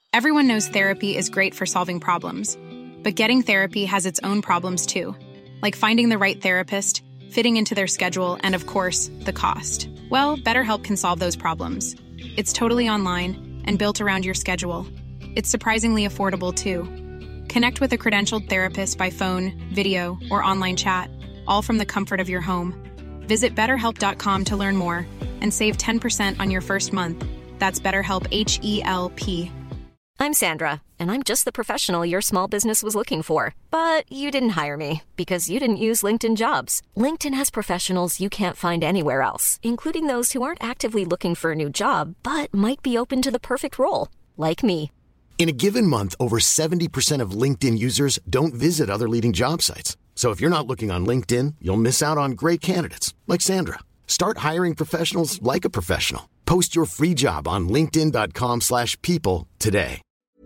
Everyone knows therapy is great for solving problems, but getting therapy has its own problems too, like finding the right therapist, fitting into their schedule, and of course, the cost. Well, BetterHelp can solve those problems. It's totally online and built around your schedule. It's surprisingly affordable too. Connect with a credentialed therapist by phone, video, or online chat, all from the comfort of your home. Visit BetterHelp.com to learn more and save 10% on your first month. That's BetterHelp, H-E-L-P. I'm Sandra, and I'm just the professional your small business was looking for. But you didn't hire me because you didn't use LinkedIn Jobs. LinkedIn has professionals you can't find anywhere else, including those who aren't actively looking for a new job, but might be open to the perfect role, like me. In a given month, over 70% of LinkedIn users don't visit other leading job sites. So if you're not looking on LinkedIn, you'll miss out on great candidates like Sandra. Start hiring professionals like a professional. Post your free job on linkedin.com/people today.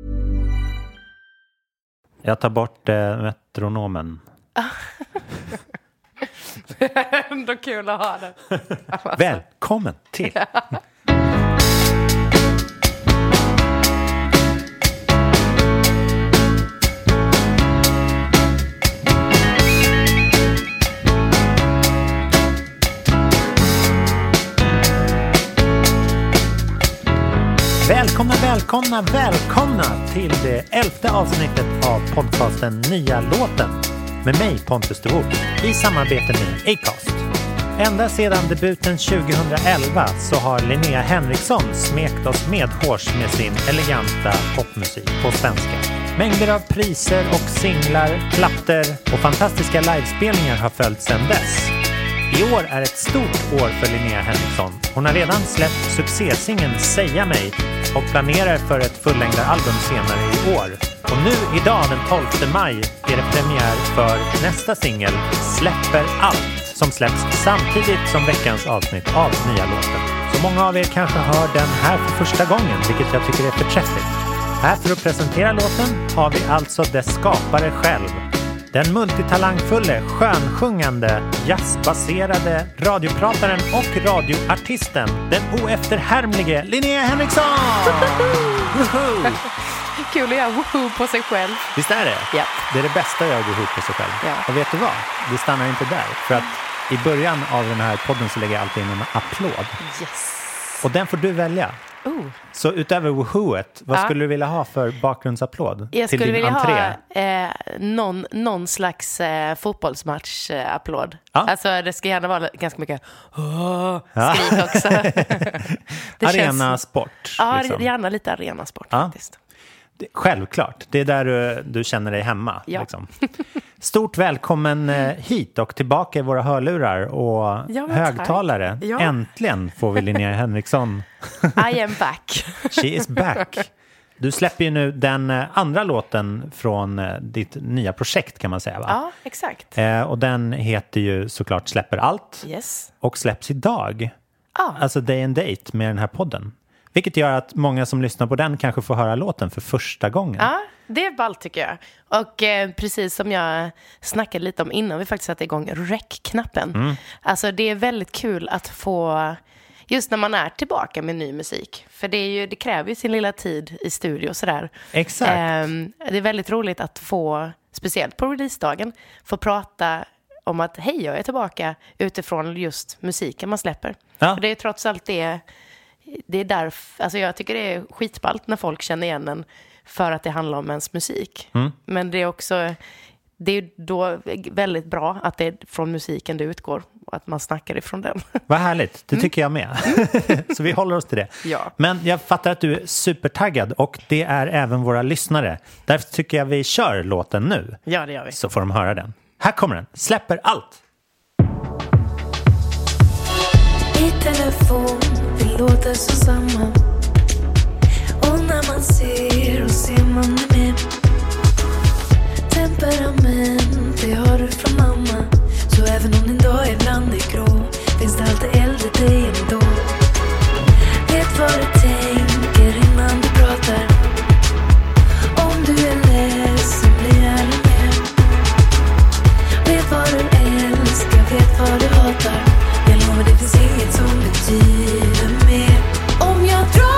Jag tar bort metronomen. Ändå kul att ha det. Välkommen till. Välkomna till det 11:e avsnittet av podcasten Nya låten med mig Pontus de Wood i samarbete med Acast. Ända sedan debuten 2011 så har Linnea Henriksson smekt oss medhårs med sin eleganta popmusik på svenska. Mängder av priser och singlar, plattor och fantastiska livespelningar har följt sedan dess. I år är ett stort år för Linnea Henriksson. Hon har redan släppt succésingeln Säga mig och planerar för ett fullängdaralbum senare i år. Och nu idag den 12 maj är det premiär för nästa singel Släpper allt som släpps samtidigt som veckans avsnitt av Nya låten. Så många av er kanske hör den här för första gången, vilket jag tycker är förträffligt. Här för att presentera låten har vi alltså dess skapare själv. Den multitalangfulle, skönsjungande, jazzbaserade radioprataren och radioartisten, den oefterhärmlige Linnea Henriksson! Kul att göra woho på sig själv. Visst är det? Ja. Det är det bästa jag går ihop på sig själv. Ja. Och vet du vad? Det stannar inte där. För att i början av den här podden så lägger jag alltid in en applåd. Yes. Och den får du välja. Så utöver wohoet, vad skulle du vilja ha för bakgrundsapplåd? Jag till skulle din vilja entré? ha någon slags fotbollsmatch-applåd. Ja? Alltså det ska gärna vara ganska mycket skrik också. Arena-sport. Ja, liksom. gärna lite arena-sport faktiskt. Självklart, det är där du känner dig hemma. Ja. Liksom. Stort välkommen hit och tillbaka i våra hörlurar och högtalare. Ja. Äntligen får vi Linnea Henriksson. I am back. She is back. Du släpper ju nu den andra låten från ditt nya projekt kan man säga, va? Ja, exakt. Och den heter ju såklart Släpper allt. Yes. Och släpps idag. Alltså day and date med den här podden. Vilket gör att många som lyssnar på den kanske får höra låten för första gången. Ja, det är ballt tycker jag. Och precis som jag snackade lite om innan vi faktiskt satte igång rec-knappen. Alltså det är väldigt kul att få, just när man är tillbaka med ny musik. För det kräver ju sin lilla tid i studio och sådär. Exakt. Det är väldigt roligt att få, speciellt på releasedagen, få prata om att hej, jag är tillbaka utifrån just musiken man släpper. Ja. För det är trots allt det är därför, alltså jag tycker det är skitballt när folk känner igen en för att det handlar om ens musik. Men det är också, det är då väldigt bra att det är från musiken det utgår och att man snackar ifrån den. Vad härligt, det tycker jag med. Så vi håller oss till det. Ja. Men jag fattar att du är supertaggad och det är även våra lyssnare. Därför tycker jag vi kör låten nu. Ja, det gör vi. Så får de höra den. Här kommer den, Släpper allt. I telefon, vi låter så samma. Och när man ser och ser man med. Temperament, det har du från mamma. Så även om din dag ibland är grå, finns det alltid eld i dig ändå. Vet vad du tänker innan du pratar. Om du är ledsen, bli ärlig med. Vet vad du älskar, vet vad du hatar. Jag lovar det finns inget som betyder mer. Om jag tror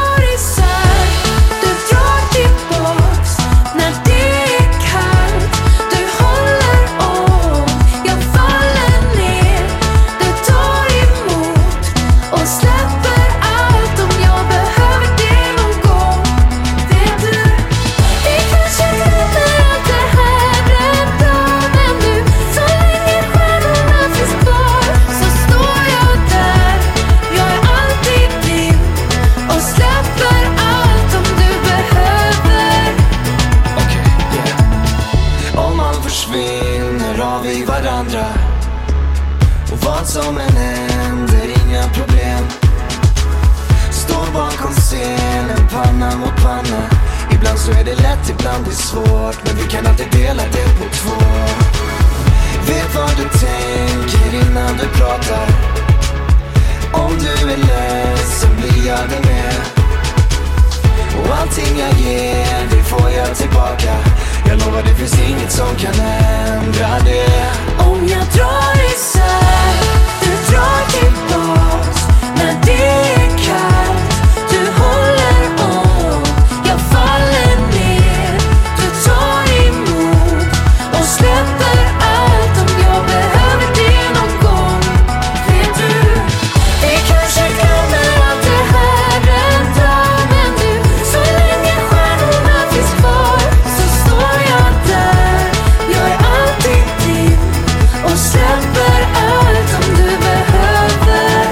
har vi varandra. Och vad som än händer, inga problem. Står bakom scenen, panna mot panna. Ibland så är det lätt, ibland det är svårt. Men vi kan alltid dela det på två. Vet vad du tänker innan du pratar. Om du är ledsen blir jag det med. Och allting jag ger, det får jag tillbaka. Jag lovar det finns inget som kan ändra det. Om jag drar isär, du drar tillbaks. När det är kallt, du håller om. Jag faller ner, du tar emot. Och släpper allt om jag behöver det någon gång. Vet du, vi kanske glömmer allt det här en dag. Men du, så länge stjärnorna finns kvar så står jag där. Jag är alltid din och släpper allt om du behöver.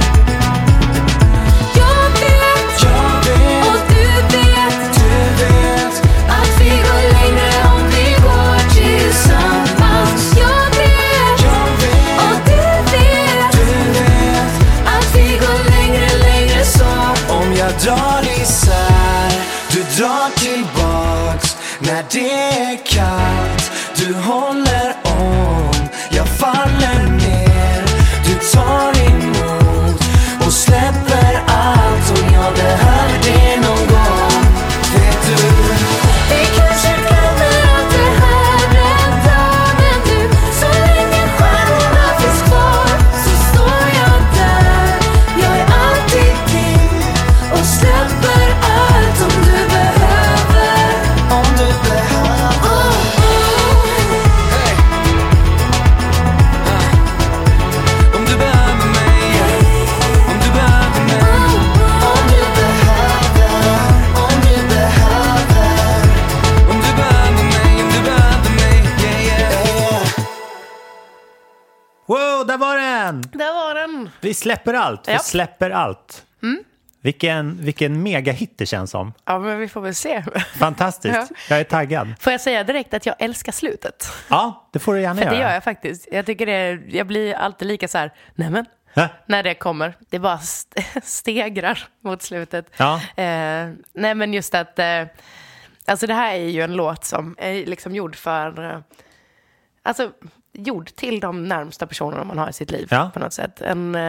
Jag vet och du vet att vi går längre om vi går tillsammans. Jag vet och du vet att vi går längre så. Om jag drar isär, du drar tillbaks. När det är kallt, du håller om. Jag faller ner, du tar emot. Och släpper allt om jag behöver det någon gång. Vet du, Vi kanske glömmer allt det här en dag. Men du, så länge stjärnorna finns kvar så står jag där. Jag är alltid din och släpper allt om du behöver. om du behöver. Hey. Om du behöver mig, om du behöver mig. Om du behöver, om du behöver. Om du behöver mig, om du behöver mig. Yeah. Wow, där var den! Där var den. Vi släpper allt, vi Ja. släpper allt. Vilken megahit det känns som. Ja, men vi får väl se. Fantastiskt, Ja. jag är taggad. Får jag säga direkt att jag älskar slutet? Ja, det får du gärna För det göra. gör jag faktiskt. Jag tycker jag blir alltid lika så här, nämen, Hä? när det kommer. Det bara stegrar mot slutet. Ja. Nej, men just att, alltså det här är ju en låt som är liksom gjord för, alltså gjord till de närmsta personerna man har i sitt liv Ja. på något sätt.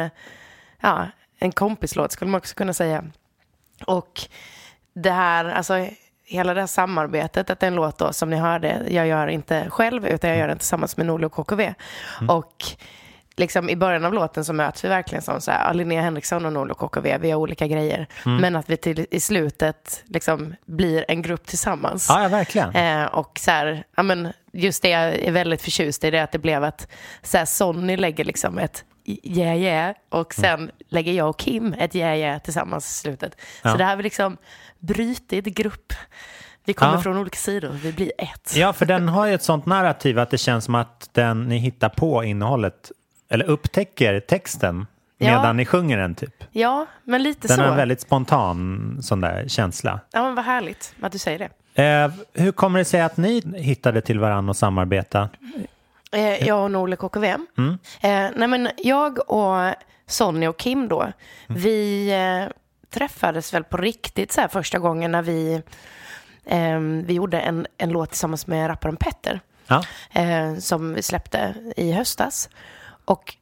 En kompislåt skulle man också kunna säga. Och det här, alltså hela det här samarbetet, att det är en låt då, som ni hörde, jag gör inte själv utan jag gör den tillsammans med Norli och KKV. Och liksom i början av låten så möts vi verkligen som så här, Linnea Henriksson och Norli och KKV, vi har olika grejer. Men att vi i slutet liksom blir en grupp tillsammans. Ja, verkligen. Och så här, ja, men just det jag är väldigt förtjust i, det är att det blev att så här, Sonny lägger liksom ett yeah och sen lägger jag och Kim ett yeah tillsammans i slutet. Ja. Så det här har vi liksom brutit grupp. Vi kommer Ja. från olika sidor, vi blir ett. Ja, för den har ju ett sånt narrativ att det känns som att ni hittar på innehållet eller upptäcker texten medan ni sjunger den typ. Ja, men lite Den så. är en väldigt spontan sån där känsla. Ja, men vad härligt att du säger det. Hur kommer det sig att ni hittade till varandra och samarbeta? Jag och Norli KKV. Nej, men jag och Sonny och Kim då, vi träffades väl på riktigt så här första gången när vi gjorde en låt tillsammans med rapparen Petter. Ja. Som vi släppte i höstas. Och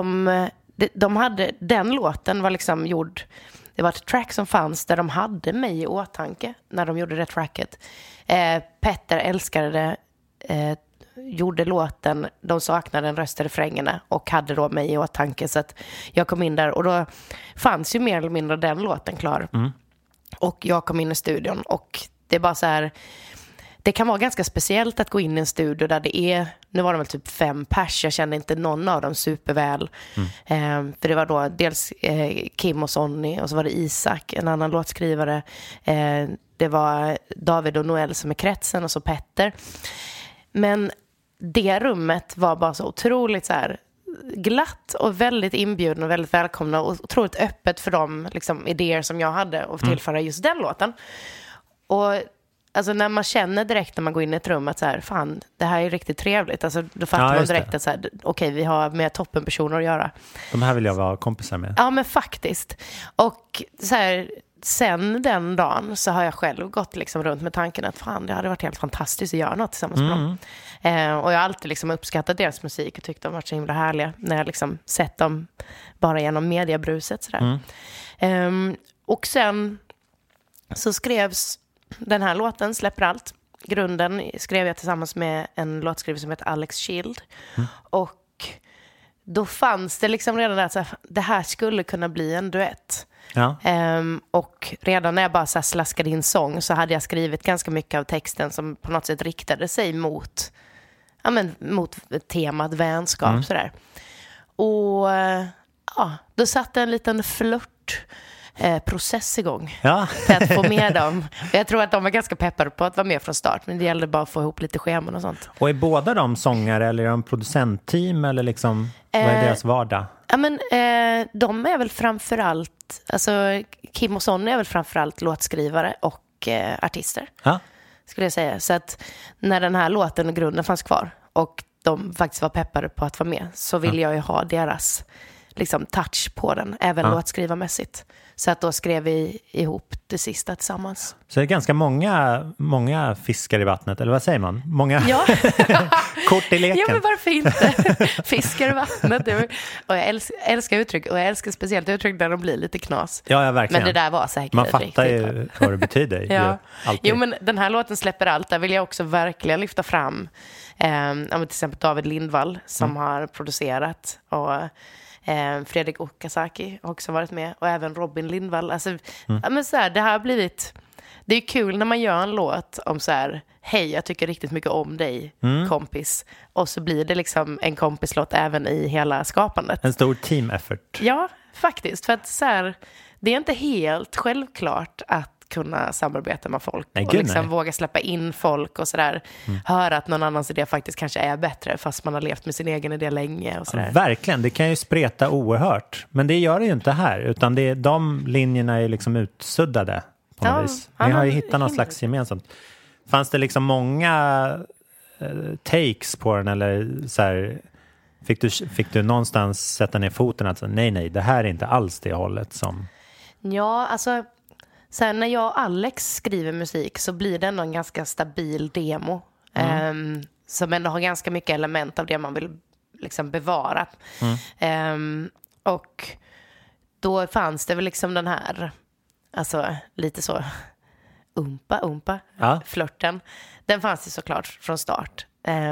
de hade, den låten var liksom gjord, det var ett track som fanns där de hade mig i åtanke när de gjorde det tracket. Petter älskade det, gjorde låten, de saknade en röst i refrängerna och hade då mig i åtanke, så att jag kom in där och då fanns ju mer eller mindre den låten klar. Och jag kom in i studion och det är bara så här, det kan vara ganska speciellt att gå in i en studio där det är, nu var det väl typ 5 pers, jag kände inte någon av dem superväl. För det var då dels Kim och Sonny och så var det Isak, en annan låtskrivare. Det var David och Noel som är kretsen och så Petter. Men det rummet var bara så otroligt så här glatt och väldigt inbjudande och väldigt välkomna och otroligt öppet för de liksom idéer som jag hade och tillföra just den låten. Och alltså när man känner direkt när man går in i ett rum att så här, fan, det här är riktigt trevligt. Alltså då fattar man direkt att så här, okej, vi har med toppenpersoner att göra. De här vill jag vara kompisar med. Ja, men faktiskt. Och så här, sen den dagen så har jag själv gått liksom runt med tanken att fan, det hade varit helt fantastiskt att göra något tillsammans med dem. Och jag har alltid liksom uppskattat deras musik och tyckt de varit så himla härliga när jag liksom sett dem bara genom mediebruset sådär. Och sen så skrevs den här låten, Släpper allt. Grunden skrev jag tillsammans med en låtskrivare som heter Alex Shield. Och då fanns det liksom redan där att det här skulle kunna bli en duett. Ja. Och redan när jag bara så här slaskade in sång så hade jag skrivit ganska mycket av texten som på något sätt riktade sig mot temat vänskap sådär. Och då satte en liten process igång för att få med dem. Jag tror att de var ganska peppade på att vara med från start, men det gällde bara att få ihop lite scheman och sånt. Och är båda de sångare eller är de producentteam eller liksom, vad är deras vardag? Ja, men de är väl framförallt, alltså Kim och Sonny är väl framförallt låtskrivare och artister. Skulle jag säga. Så att när den här låten och grunden fanns kvar och de faktiskt var peppade på att vara med, så vill jag ju ha deras liksom touch på den, även låtskrivarmässigt. Så att då skrev vi ihop det sista tillsammans. Så det är ganska många fiskar i vattnet, eller vad säger man? Många kort i leken. Ja, men varför inte? Fiskar i vattnet. Och jag älskar uttryck, och jag älskar speciellt uttryck där de blir lite knas. Ja, verkligen. Men det där var säkert man fattar ju vad det betyder. Jo, men den här låten Släpper allt, där vill jag också verkligen lyfta fram till exempel David Lindvall som har producerat, och Fredrik Okazaki har också varit med, och även Robin Lindvall. Alltså, men så här, det här har blivit, det är kul när man gör en låt om så här, hej, jag tycker riktigt mycket om dig, kompis, och så blir det liksom en kompislåt även i hela skapandet. En stor team effort. Ja, faktiskt, för att så här, det är inte helt självklart att kunna samarbeta med folk och liksom våga släppa in folk och sådär. Höra att någon annans idé faktiskt kanske är bättre fast man har levt med sin egen idé länge och sådär. Verkligen, det kan ju spreta oerhört. Men det gör det ju inte här, utan de linjerna är liksom utsuddade på något vis. Ni har ju hittat någon slags gemensamt. Fanns det liksom många takes på den, eller så här, fick du någonstans sätta ner foten att nej, det här är inte alls det hållet som... Ja, alltså sen när jag och Alex skriver musik så blir det ändå en ganska stabil demo som ändå har ganska mycket element av det man vill liksom bevara. Och då fanns det väl liksom den här, alltså lite så umpa flörten. Den fanns det såklart från start.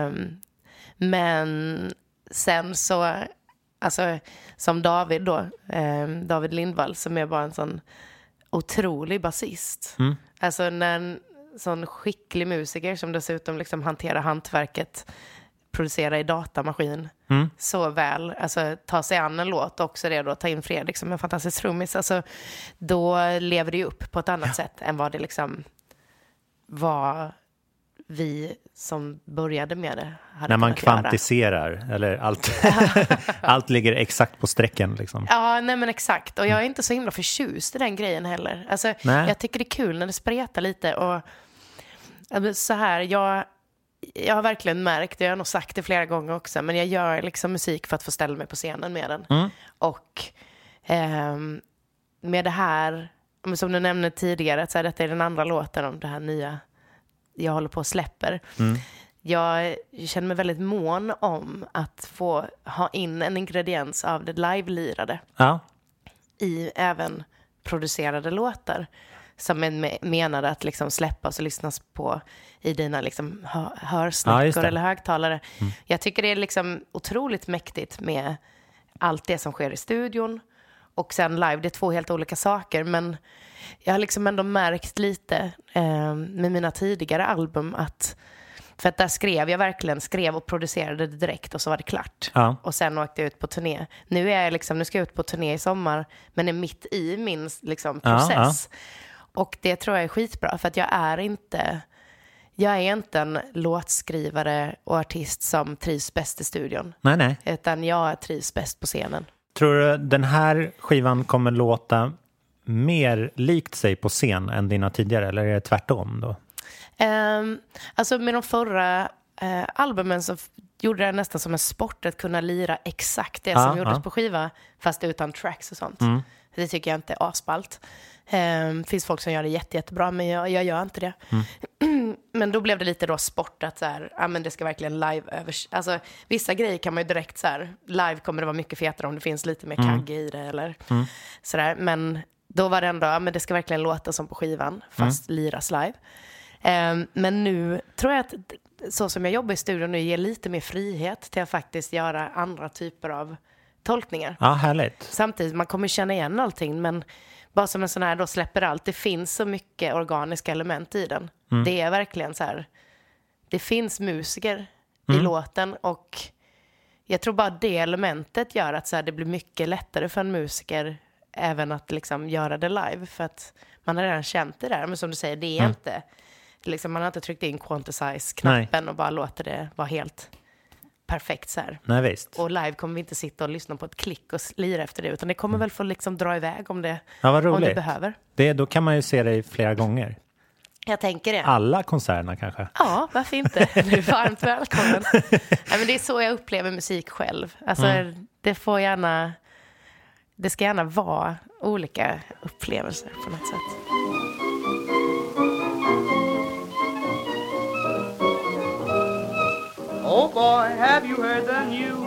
Men sen så, alltså som David då, David Lindvall, som är bara en sån otrolig basist. Alltså en sån skicklig musiker som dessutom liksom hanterar hantverket, producera i datamaskin så väl, alltså ta sig an en låt och också det då, ta in Fredrik som en fantastisk trummis, alltså då lever det ju upp på ett annat sätt än vad det liksom var vi som började med det hade. När man kvantiserar göra. Eller allt ligger exakt på strecken liksom. Ja, nej men exakt. Och jag är inte så himla förtjust i den grejen heller. Alltså, jag tycker det är kul när det spretar lite. Och så här, jag har verkligen märkt, jag har nog sagt det flera gånger också, men jag gör liksom musik för att få ställa mig på scenen med den. Och med det här, som du nämnde tidigare, att så här, detta är den andra låten om det här nya jag håller på och släpper. Jag känner mig väldigt mån om att få ha in en ingrediens av det live-lirade i även producerade låtar som är menade att liksom släppas och lyssnas på i dina liksom hörsnackor eller högtalare. Jag tycker det är liksom otroligt mäktigt med allt det som sker i studion och sen live. Det är två helt olika saker, men jag har liksom ändå märkt lite med mina tidigare album att, för att där skrev och producerade det direkt och så var det klart. Och sen åkte jag ut på turné. Nu ska jag ut på turné i sommar, men är mitt i min liksom process. Och det tror jag är skitbra, för att jag är inte en låtskrivare och artist som trivs bäst i studion. Nej. Utan jag trivs bäst på scenen. Tror du den här skivan kommer låta mer likt sig på scen än dina tidigare, eller är det tvärtom då? Alltså med de förra albumen så gjorde jag nästan som en sport att kunna lira exakt det som gjordes på skiva, fast utan tracks och sånt. Det tycker jag inte är asballt. Finns folk som gör det jättebra, men jag gör inte det. Men då blev det lite då sport att så här, men det ska verkligen live över. Alltså vissa grejer kan man ju direkt så här, live kommer det vara mycket fetare om det finns lite mer kagge i det eller sådär. Men då var det ändå, men det ska verkligen låta som på skivan, fast liras live. Men nu tror jag att så som jag jobbar i studion nu ger lite mer frihet till att faktiskt göra andra typer av tolkningar. Ja, härligt. Samtidigt, man kommer känna igen allting, men bara som en sån här då släpper allt. Det finns så mycket organiska element i den. Det är verkligen så här, det finns musiker i låten, och jag tror bara det elementet gör att så här, det blir mycket lättare för en musiker även att liksom göra det live, för att man har redan känt det där. Men som du säger, det är inte liksom, man har inte tryckt in quantize-knappen och bara låter det vara helt perfekt så här. Nej, visst. Och live kommer vi inte sitta och lyssna på ett klick och lira efter det, utan det kommer väl få liksom dra iväg om det, vad roligt. om det behöver. Då kan man ju se det flera gånger. Jag tänker det. Alla konserterna kanske. Ja, varför inte? Du är varmt välkommen. Nej, men det är så jag upplever musik själv. Alltså, det ska gärna vara olika upplevelser på något sätt. Oh boy, have you heard the news?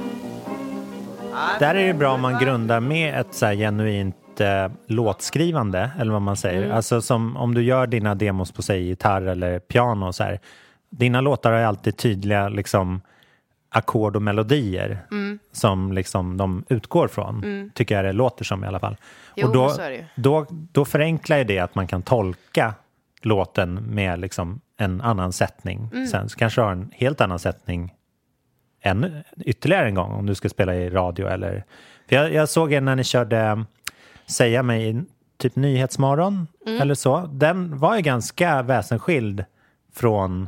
Där är det bra om man grundar med ett så här genuint låtskrivande, eller vad man säger. Alltså som om du gör dina demos på sig gitarr eller piano så här. Dina låtar har alltid tydliga liksom ackord och melodier som liksom de utgår från. Tycker jag det låter som i alla fall. Jo, och då, så är det ju. då förenklar ju det att man kan tolka låten med liksom en annan sättning. Sen så kanske du har en helt annan sättning ytterligare en gång om du ska spela i radio eller... För jag såg er när ni körde Säga mig i typ Nyhetsmorgon eller så. Den var ju ganska väsensskild från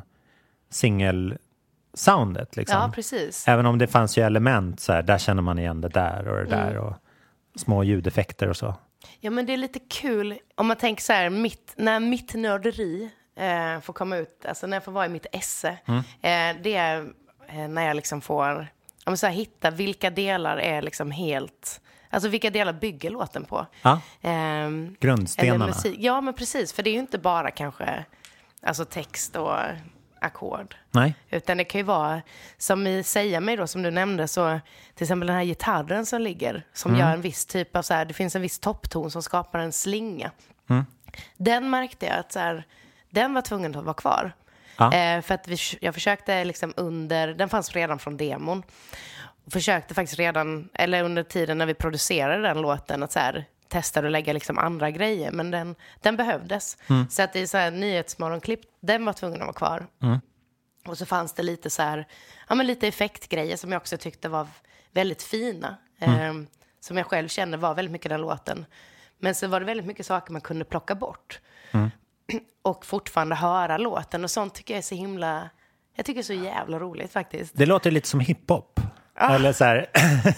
singelsoundet liksom. Ja, precis. Även om det fanns ju element så här, där känner man igen det där och det där och små ljudeffekter och så. Ja, men det är lite kul om man tänker så här, när mitt nörderi får komma ut, alltså när jag får vara i mitt esse, det är när jag liksom får så här, hitta vilka delar är liksom helt, alltså vilka delar bygger låten på. Ja. Grundstenarna. Ja, men precis, för det är ju inte bara kanske alltså text och ackord. Nej. Utan det kan ju vara, som i Säga mig då, som du nämnde, så till exempel den här gitarren som ligger, som gör en viss typ av så här, det finns en viss toppton som skapar en slinga. Den märkte jag att så här, den var tvungen att vara kvar. För att jag försökte liksom den fanns redan från demon. Och försökte faktiskt redan, eller under tiden när vi producerade den låten, att så här, testade att lägga liksom andra grejer, men den behövdes. Så att det är så här Nyhetsmorgonklipp, den var tvungen att vara kvar. Och så fanns det lite så här, men lite effektgrejer som jag också tyckte var väldigt fina. Som jag själv kände var väldigt mycket den låten. Men så var det väldigt mycket saker man kunde plocka bort. Och fortfarande höra låten. Och sånt tycker jag är så himla... Jag tycker det är så jävla roligt faktiskt. Det låter lite som hiphop. Eller så här...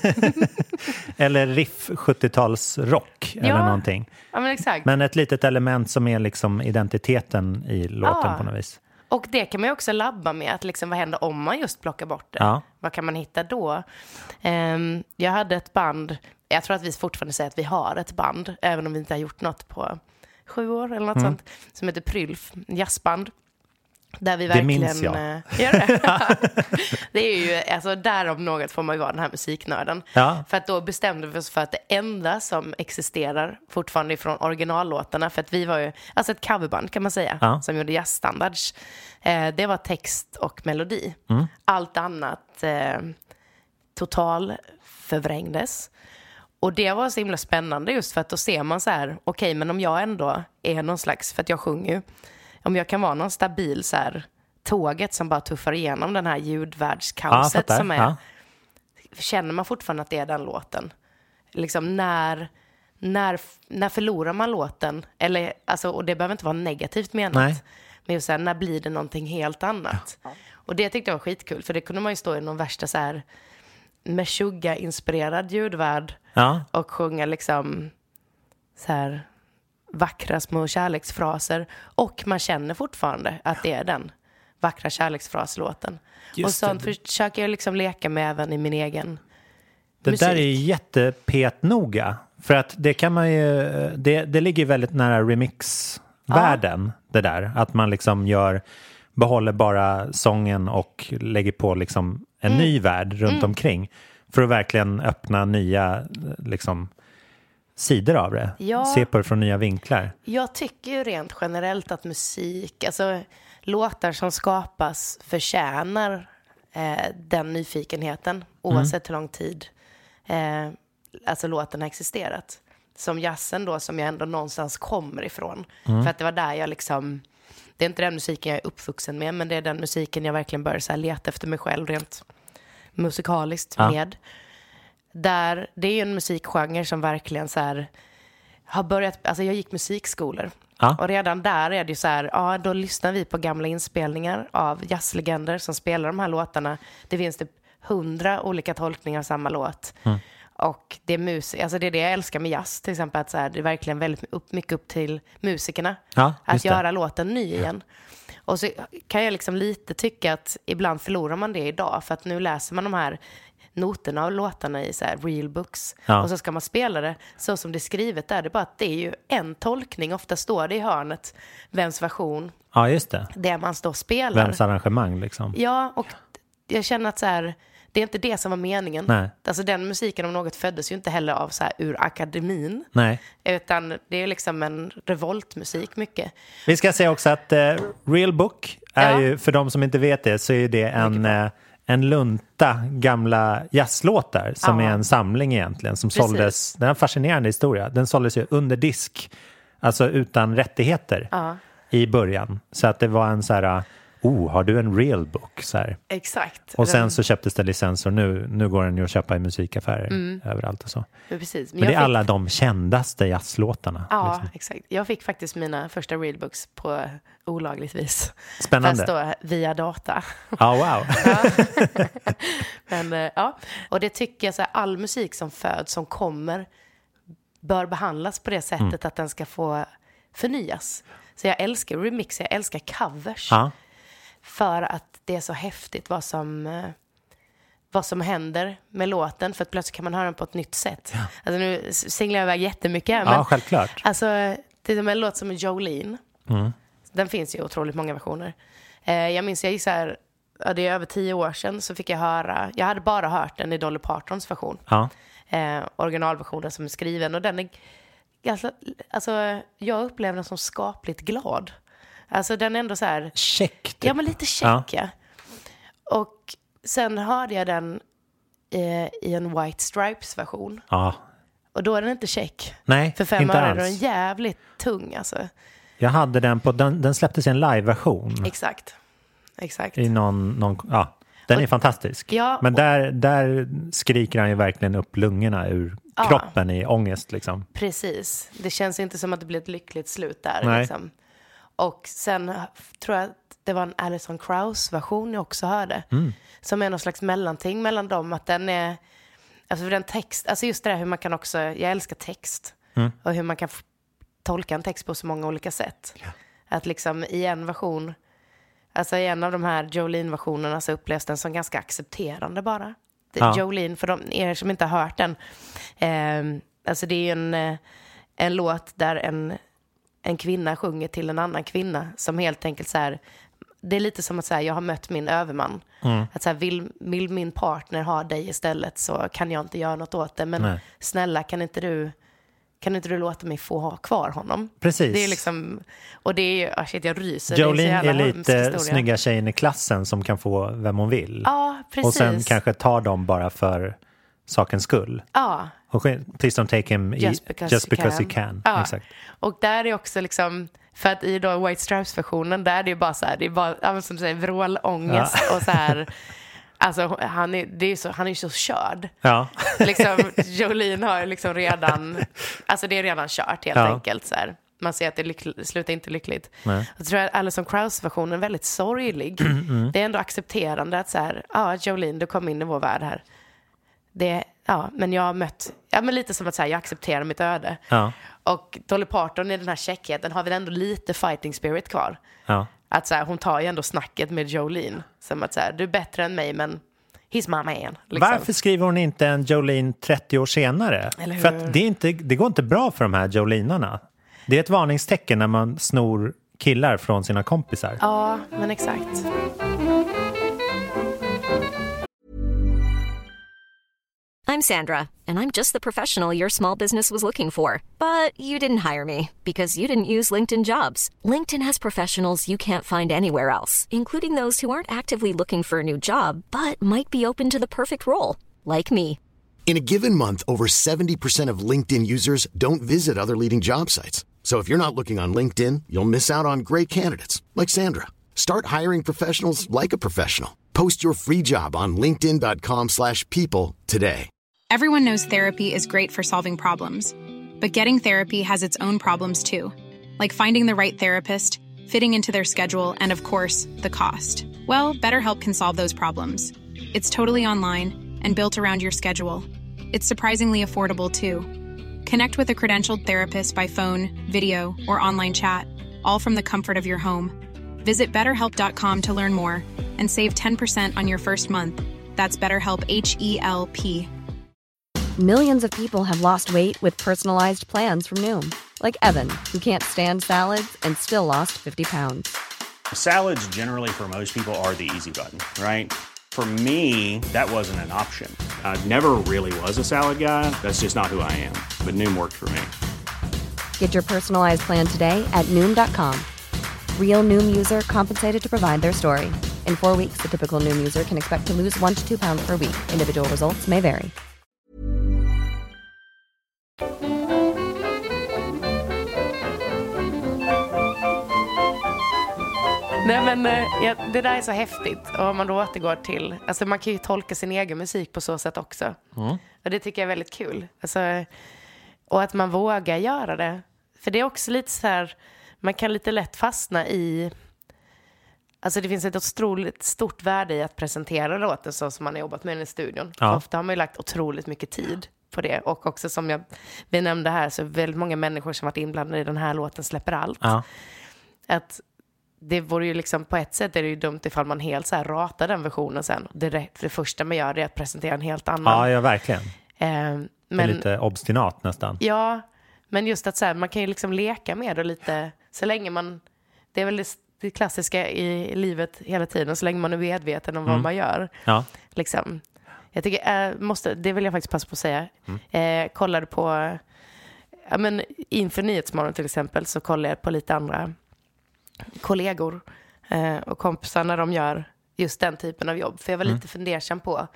eller riff 70-tals rock. Eller någonting. Ja, men exakt. Men ett litet element som är liksom identiteten i låten på något vis. Och det kan man ju också labba med. Att liksom, vad händer om man just plockar bort det? Vad kan man hitta då? Jag hade ett band... Jag tror att vi fortfarande säger att vi har ett band. Även om vi inte har gjort något på 7 år eller något sånt. Som heter Prylf, jazzband. Där vi verkligen... Det minns jag. Gör det? Det är ju, alltså där om något får man ju vara den här musiknörden. Ja. För att då bestämde vi oss för att det enda som existerar fortfarande från originallåtarna, för att vi var ju, alltså ett coverband kan man säga, som gjorde jazzstandards. Det var text och melodi. Allt annat total förvrängdes. Och det var så himla spännande just för att då ser man så här, okej, men om jag ändå är någon slags, för att jag sjunger ju, om jag kan vara någon stabil så här tåget som bara tuffar igenom den här ljudvärldskaoset som är, känner man fortfarande att det är den låten. Liksom när förlorar man låten? Eller, alltså, och det behöver inte vara negativt menat. Nej. Men just så här, när blir det någonting helt annat? Och det tyckte jag var skitkul, för det kunde man ju stå i någon värsta så här Meshuggah-inspirerad ljudvärld och sjunga liksom så här vackra små kärleksfraser. Och man känner fortfarande att det är den vackra kärleksfraslåten. Just och sånt försöker jag liksom leka med även i min egen musik. där är jättepetnoga. För att det kan man ju... Det ligger väldigt nära remix-världen, det där. Att man liksom behåller bara sången och lägger på liksom en ny värld runt omkring. För att verkligen öppna nya liksom, sidor av det. Ja. Se på det från nya vinklar. Jag tycker ju rent generellt att musik, alltså låtar som skapas förtjänar den nyfikenheten. Oavsett hur lång tid alltså låten har existerat. Som jazzen då, som jag ändå någonstans kommer ifrån. För att det var där jag liksom... Det är inte den musiken jag är uppvuxen med, men det är den musiken jag verkligen börjar så här leta efter mig själv rent musikaliskt med. Där det är ju en musikgenre som verkligen så här har börjat... Alltså jag gick musikskolor. Och redan där är det ju så här, då lyssnar vi på gamla inspelningar av jazzlegender som spelar de här låtarna. Det finns typ 100 olika tolkningar av samma låt. Och det är musik, alltså det är det jag älskar med jazz till exempel, att så här, det är verkligen väldigt mycket upp till musikerna att göra låten ny igen. Och så kan jag liksom lite tycka att ibland förlorar man det idag, för att nu läser man de här noterna och låtarna i så här real books och så ska man spela det så som det är skrivet där. Det är bara att det är ju en tolkning, ofta står det i hörnet vems version Just det man står och spelar. Vems arrangemang liksom. Ja, och jag känner att så här, det är inte det som var meningen. Nej. Alltså den musiken om något föddes ju inte heller av så här ur akademin. Nej. Utan det är liksom en revoltmusik mycket. Vi ska säga också att Real Book är ju, för de som inte vet det, så är det en lunta gamla jazzlåtar som är en samling egentligen som såldes, den är en fascinerande historia. Den såldes ju under disk, alltså utan rättigheter i början. Så att det var en så här, har du en Real Book? Så här. Exakt. Och sen så köptes det licenser och nu går den ju att köpa i musikaffärer överallt och så. Precis. Men det är alla de kändaste jazzlåtarna. Ja, liksom. exakt. Jag fick faktiskt mina första Real Books på olagligt vis. Spännande. Fast då via data. Wow. Men och det tycker jag så här, all musik som föds, som kommer, bör behandlas på det sättet att den ska få förnyas. Så jag älskar remix, jag älskar covers. För att det är så häftigt vad som händer med låten. För att plötsligt kan man höra den på ett nytt sätt. Alltså nu singlar jag iväg jättemycket här. Men, självklart. Alltså, det är en låt som Jolene. Den finns ju otroligt många versioner. Jag minns, jag gick så här, det är över 10 år sedan, så fick jag höra, jag hade bara hört den i Dolly Partons version. Originalversionen som är skriven. Och den är, alltså jag upplever den som skapligt glad. Alltså den är ändå så här... Check. Typ. Ja, men lite check, ja. Och sen hörde jag den i en White Stripes-version. Och då är den inte check. Nej, för 5 inte öre alls. är den jävligt tung, alltså. Jag hade den på... Den släpptes i en live-version. Exakt. I den är fantastisk. Ja, men där skriker han ju verkligen upp lungorna ur kroppen i ångest, liksom. Precis. Det känns inte som att det blir ett lyckligt slut där. Nej. Liksom. Och sen tror jag att det var en Alison Krauss-version jag också hörde. Som är någon slags mellanting mellan dem. Att den är... Alltså för den text... Alltså just det där hur man kan också... Jag älskar text. Och hur man kan tolka en text på så många olika sätt. Att liksom i en version... Alltså i en av de här Jolene-versionerna så upplevs den som ganska accepterande bara. Jolene, för de er som inte har hört den. Alltså det är ju en låt där en kvinna sjunger till en annan kvinna. Som helt enkelt så här... Det är lite som att säga, jag har mött min överman. Att så här, vill min partner ha dig istället, så kan jag inte göra något åt det. Men snälla, kan inte du låta mig få ha kvar honom? Precis. Det är liksom, och det är ju, jag ryser. Jolene är lite snygga tjejen i klassen som kan få vem hon vill. Ja, precis. Och sen kanske tar dem bara för sakens skull. Ja. Och please don't take him just because you can. Ja. Exakt. Och där är också liksom, för att i då White Stripes-versionen, där är det ju bara så här, det är bara som du säger, vrålångest och så här. Alltså han är ju så körd. Ja. Liksom, Jolene har liksom redan, alltså det är redan kört helt enkelt så här. Man ser att det slutar inte lyckligt. Jag tror att Alison Krauss-versionen är väldigt sorglig. Det är ändå accepterande att så här, Jolene, du kom in i vår värld här. men jag har mött, men lite som att säga, jag accepterar mitt öde. Ja. Och Dolly Parton i den här checkheten har väl ändå lite fighting spirit kvar. Ja. Att så här, hon tar ju ändå snacket med Jolene. Som att så här, du är bättre än mig, men he's my man. Liksom. Varför skriver hon inte en Jolene 30 år senare? Eller hur? För att det går inte bra för de här Jolenerna. Det är ett varningstecken när man snor killar från sina kompisar. Ja, men exakt. I'm Sandra, and I'm just the professional your small business was looking for. But you didn't hire me because you didn't use LinkedIn Jobs. LinkedIn has professionals you can't find anywhere else, including those who aren't actively looking for a new job, but might be open to the perfect role, like me. In a given month, over 70% of LinkedIn users don't visit other leading job sites. So if you're not looking on LinkedIn, you'll miss out on great candidates like Sandra. Start hiring professionals like a professional. Post your free job on linkedin.com/people today. Everyone knows therapy is great for solving problems, but getting therapy has its own problems too, like finding the right therapist, fitting into their schedule, and of course, the cost. Well, BetterHelp can solve those problems. It's totally online and built around your schedule. It's surprisingly affordable too. Connect with a credentialed therapist by phone, video, or online chat, all from the comfort of your home. Visit BetterHelp.com to learn more and save 10% on your first month. That's BetterHelp, H-E-L-P. Millions of people have lost weight with personalized plans from Noom. Like Evan, who can't stand salads and still lost 50 pounds. Salads generally for most people are the easy button, right? For me, that wasn't an option. I never really was a salad guy. That's just not who I am. But Noom worked for me. Get your personalized plan today at Noom.com. Real Noom user compensated to provide their story. In 4 weeks, the typical Noom user can expect to lose 1 to 2 pounds per week. Individual results may vary. Nej, men det där är så häftigt. Och om man då återgår till, alltså man kan ju tolka sin egen musik på så sätt också. Och det tycker jag är väldigt kul. Alltså, och att man vågar göra det. För det är också lite så här, man kan lite lätt fastna i, alltså det finns ett otroligt stort värde i att presentera låten så som man har jobbat med den i studion. Ja. Ofta har man ju lagt otroligt mycket tid på det. Och också som vi nämnde här, så väldigt många människor som varit inblandade i den här låten släpper allt. Ja. Att det vore ju liksom, på ett sätt är det ju dumt ifall man helt så här ratar den versionen sen. Det första man gör är att presentera en helt annan. Ja, verkligen. Men, det är lite obstinat nästan. Ja, men just att så här, man kan ju liksom leka med det lite, så länge man, det är väl det klassiska i livet hela tiden, så länge man är medveten om vad man gör. Ja. Liksom. Jag tycker, det vill jag faktiskt passa på att säga. Kollade på, men inför Nyhetsmorgon till exempel, så kollade jag på lite andra kollegor och kompisar när de gör just den typen av jobb. För jag var lite fundersam på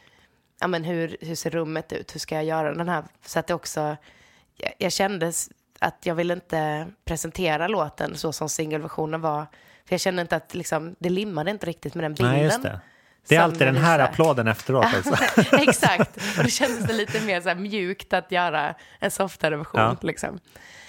hur ser rummet ut? Hur ska jag göra den här? Så att det också, jag kände att jag ville inte presentera låten så som singelversionen var. För jag kände inte att liksom, det limmade inte riktigt med den bilden. Nej, just det. Det är alltid den här applåden efteråt. Alltså. Exakt. Och det kändes lite mer så här mjukt att göra en softare version. Ja. Liksom.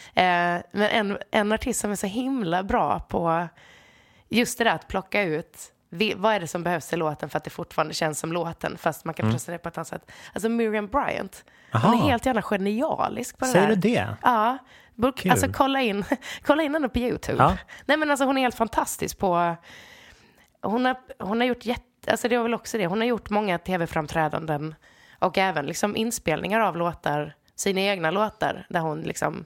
Men en artist som är så himla bra på just det där att plocka ut vad är det som behövs i låten för att det fortfarande känns som låten, fast man kan presentera det på ett annat sätt. Alltså Miriam Bryant. Hon är helt gärna genialisk på det. Säger där. du det? Ja. Alltså kolla in henne på YouTube. Ja. Nej, men alltså hon är helt fantastisk på, hon har gjort alltså det var väl också det. Hon har gjort många tv-framträdanden och även liksom inspelningar av låtar, sina egna låtar, där hon liksom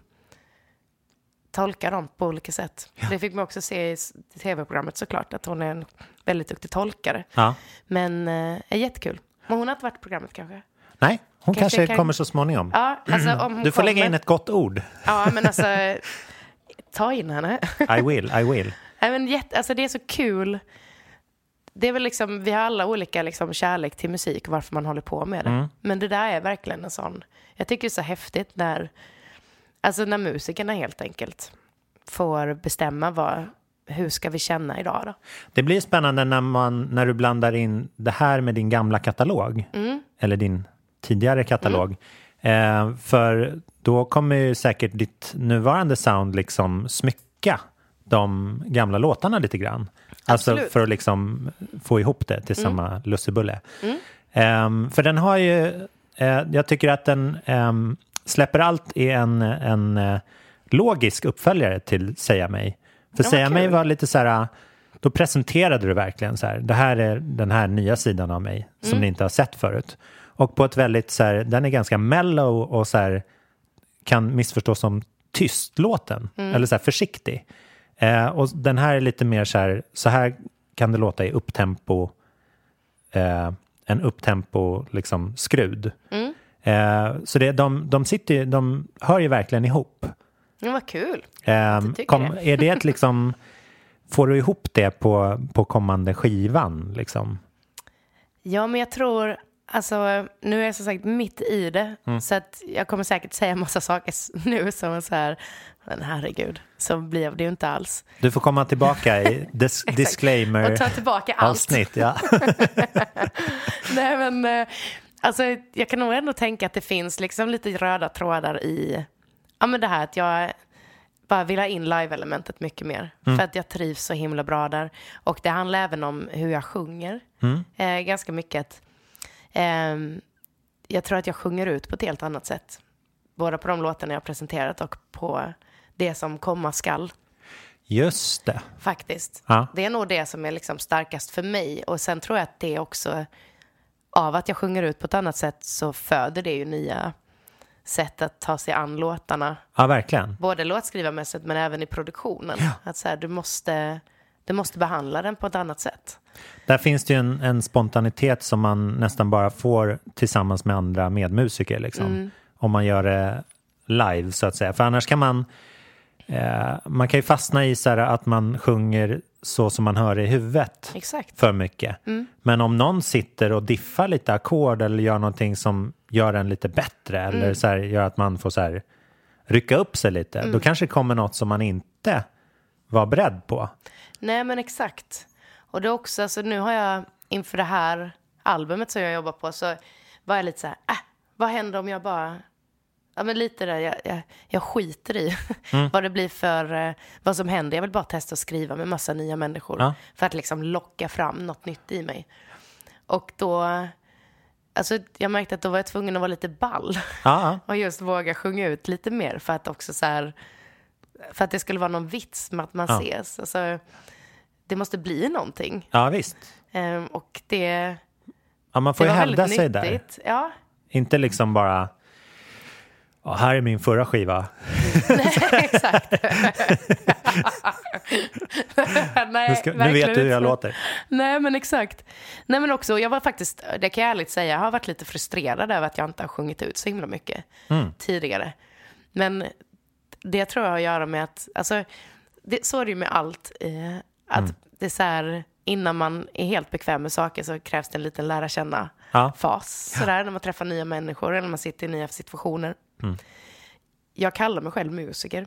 tolkar dem på olika sätt. Ja. Det fick man också se i tv-programmet såklart, att hon är en väldigt duktig tolkare. Ja. Men är jättekul. Men hon har inte varit i programmet kanske. Nej, hon kanske kommer så småningom. Ja, alltså, om hon du får lägga in ett gott ord. Ja, men alltså ta in henne. I will. Nej, men alltså det är så kul. Det är väl liksom, vi har alla olika liksom kärlek till musik, varför man håller på med det. Men det där är verkligen en sån, jag tycker det är så häftigt när musikerna helt enkelt får bestämma hur ska vi känna idag då. Det blir spännande när du blandar in det här med din gamla katalog. Eller din tidigare katalog. För då kommer ju säkert ditt nuvarande sound liksom smycka de gamla låtarna lite grann. Alltså för att liksom få ihop det till samma lussebulle. För den har ju jag tycker att den släpper allt är en logisk uppföljare till Säga mig. För Säga mig var lite så här, då presenterade du verkligen så här, det här är den här nya sidan av mig som ni inte har sett förut. Och på ett väldigt så här, den är ganska mellow och så här, kan missförstås som tystlåten eller så här försiktig. Och den här är lite mer så här kan det låta i upptempo, en upptempo liksom skrud. Så de hör ju verkligen ihop. Det var kul. Är det ett liksom, får du ihop det på kommande skivan liksom? Ja, men jag tror, alltså nu är jag som sagt mitt i det, så att jag kommer säkert säga massa saker nu som är så här, men herregud, så blir det ju inte alls. Du får komma tillbaka i disclaimer och ta tillbaka allt. Avsnitt, ja. Nej, men alltså jag kan nog ändå tänka att det finns liksom lite röda trådar i, ja men det här att jag bara vill ha in live-elementet mycket mer. För att jag trivs så himla bra där. Och det handlar även om hur jag sjunger. Ganska mycket. Jag tror att jag sjunger ut på ett helt annat sätt. Både på de låtarna jag har presenterat och på det som komma skall. Just det. Faktiskt. Ja. Det är nog det som är liksom starkast för mig. Och sen tror jag att det också, av att jag sjunger ut på ett annat sätt, så föder det ju nya sätt att ta sig an låtarna. Ja, verkligen. Både låtskrivarmässigt men även i produktionen. Ja. Att så här, du måste behandla den på ett annat sätt. Där finns det ju en spontanitet som man nästan bara får tillsammans med andra medmusiker liksom. Om man gör det live så att säga. För annars kan man kan ju fastna i så här att man sjunger så som man hör i huvudet. Exakt. För mycket. Men om någon sitter och diffar lite ackord eller gör någonting som gör den lite bättre eller så här, gör att man får så här rycka upp sig lite, då kanske det kommer något som man inte var beredd på. Nej, men exakt. Och det är också, alltså, nu har jag inför det här albumet som jag jobbar på, så var jag lite så här, vad händer om jag bara, ja men lite där, jag skiter i vad det blir för, vad som händer. Jag vill bara testa att skriva med massa nya människor för att liksom locka fram något nytt i mig. Och då, alltså jag märkte att då var jag tvungen att vara lite ball och just våga sjunga ut lite mer för att också så här, för att det skulle vara någon vits med att man ses. Alltså, det måste bli någonting. Ja, visst. Och det, man får ju hävda sig nyttigt. Där. Ja. Inte liksom bara, här är min förra skiva. Nej, exakt. Nej, nu vet du hur jag låter. Nej, men exakt. Nej, men också, jag var faktiskt, det kan jag ärligt säga, jag har varit lite frustrerad över att jag inte har sjungit ut så himla mycket tidigare. Men det tror jag har att göra med att, alltså, så är det ju med allt. Att det är så här, innan man är helt bekväm med saker så krävs det en liten lära känna fas. Sådär, när man träffar nya människor eller när man sitter i nya situationer. Jag kallar mig själv musiker.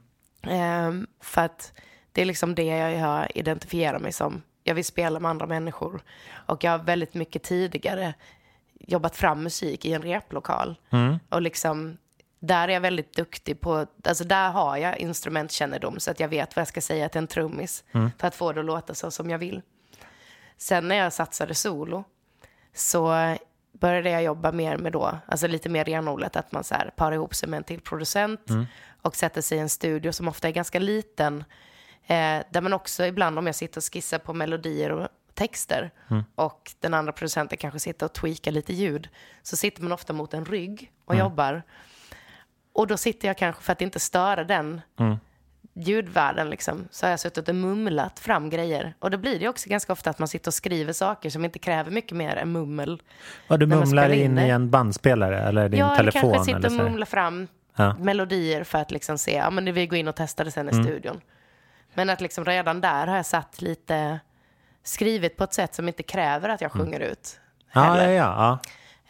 För att det är liksom det jag identifierar mig som. Jag vill spela med andra människor. Och jag har väldigt mycket tidigare jobbat fram musik i en replokal. Och liksom, där är jag väldigt duktig på, alltså där har jag instrumentkännedom så att jag vet vad jag ska säga till en trummis för att få det att låta så som jag vill. Sen när jag satsade solo så började jag jobba mer med då, alltså lite mer renodlat, att man så här parar ihop sig med en till producent och sätter sig i en studio som ofta är ganska liten, där man också ibland, om jag sitter och skissar på melodier och texter och den andra producenten kanske sitter och tweakar lite ljud, så sitter man ofta mot en rygg och jobbar. Och då sitter jag kanske, för att inte störa den ljudvärlden liksom, så har jag suttit och mumlat fram grejer. Och då blir det också ganska ofta att man sitter och skriver saker som inte kräver mycket mer än mummel. Du mumlar in i en bandspelare eller din telefon? Ja, kanske sitter och mumlar fram melodier för att liksom se, ja men vi går in och testar det sen i studion. Men att liksom redan där har jag satt lite, skrivit på ett sätt som inte kräver att jag sjunger ut heller.